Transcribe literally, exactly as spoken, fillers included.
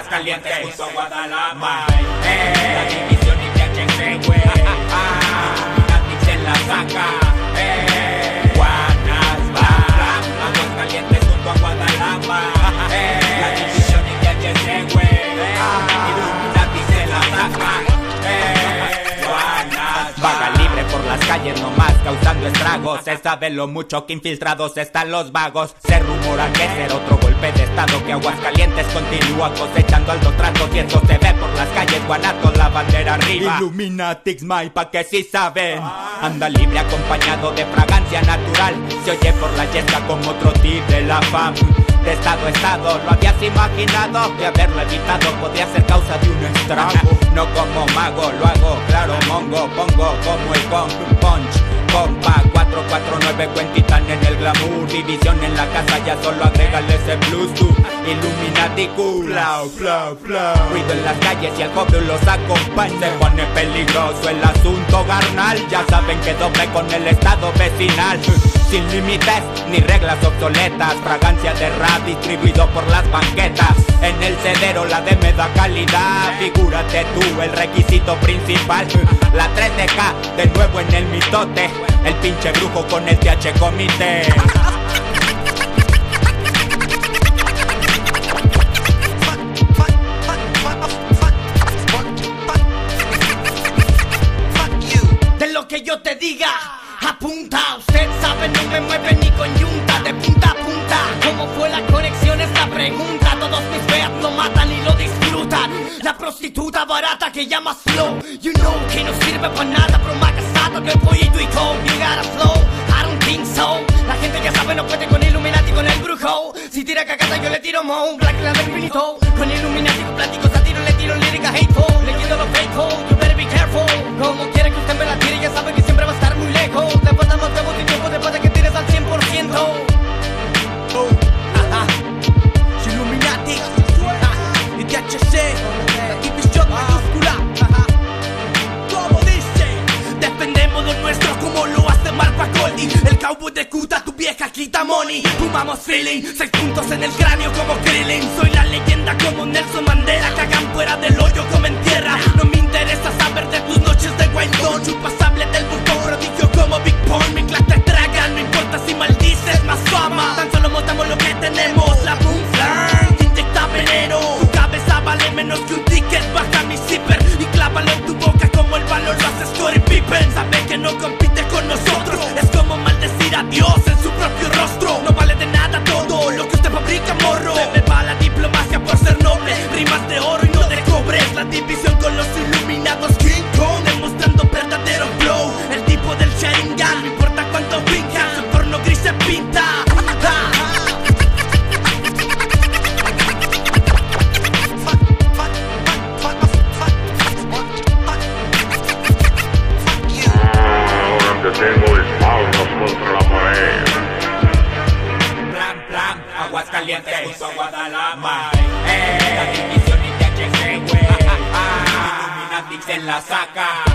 Aguascalientes junto a Guadalajara. Eh, la división y T H C, güey. Illuminati se la saca. Eh, Guanabara. Aguascalientes junto a Guadalajara. Eh, la división y T H C, güey. Illuminati se la saca. Eh, Guanabara. Vaga libre por las calles nomás, causando estragos. Se sabe lo mucho que infiltrados están los vagos. Se rumora que será otro golpe de estado, que Aguascalientes continúa cosechando alto trato. Y eso se ve por las calles, Guanatos, la bandera arriba. Illuminati, pa' que sí saben. Anda libre acompañado de fragancia natural. Se oye por la yesca como otro tip de la fam. De estado a estado, lo habías imaginado. De haberlo evitado podría ser causa de un estrago. No como mago, lo hago claro, mongo. Pongo como el con punch. Compa, cuatro cuatro nueve cuentitan en el glamour. División en la casa, ya solo agrégale ese blues tú. Illuminati cool, flow, flow, flow. Ruido en las calles y el pueblo los acompaña. Se pone peligroso el asunto carnal. Ya saben que doble con el estado vecinal. Sin límites ni reglas obsoletas. Fragancia de rap distribuido por las banquetas. En el cedero la de meda calidad. Figúrate tú el requisito principal. La tres D K de nuevo en el mitote. El pinche brujo con el T H comité. De lo que yo te diga, apunta. Usted sabe, no me mueve ni con yunta. De punta a punta, ¿cómo fue la conexión? Es la pregunta. Todos mis feas lo matan y lo disfrutan. La prostituta barata que llamas flow. You know que no sirve para nada, pero me ha casado que el pollito y co. You got a flow, I don't think so. La gente ya sabe, no puede con Illuminati, con el brujo. Si tira cagada yo le tiro mo. Black la del finito. Con Illuminati con pláticos a tiro le tiro lírica hateful. Leyendo los fake hoes, you better be careful. Como quiera que usted me la tire, ya sabe que siempre va a estar muy lejos. Después damos huevos y tiempo después de que tires al cien por ciento. Oh, ajá. Illuminati y T H C, la división mayúscula. Como dice, dependemos de nuestro como lo hace Marpa Goldie. El cowboy de Kuta, tu vieja quita money. Fumamos feeling, seis puntos en el cráneo como Krillin. Soy la leyenda como Nelson Mandela. Cagan fuera del hoyo como en tierra. No me interesa saber de tus noches de Wildon. Chupas sable del bufón, prodigio como Big Pong. Mi clase te traga, no importa si maldices más fama. Tan solo mostramos lo que tenemos, la boom flan que inyecta veneno. Tu cabeza vale menos que un ticket, baja mi zipper y clávalo en tu boca como el valor lo hace Scottie Pippen. Sabe que no compite con nosotros, es como maldecir a Dios en su propio rostro. No vale de nada todo lo que usted fabrica, morro. Se me va la diplomacia por ser noble, rimas de oro y no de cobre. Es la división con los iluminados King Kong, demostrando verdadero flow. El tipo del Sharingan, no importa cuánto brincan, su porno gris se pinta. Tengo espaldas contra la pared. Plan, plan, Aguascalientes junto a Guadalajara. Eh, la división y T H C, güey. Illuminati se la saca.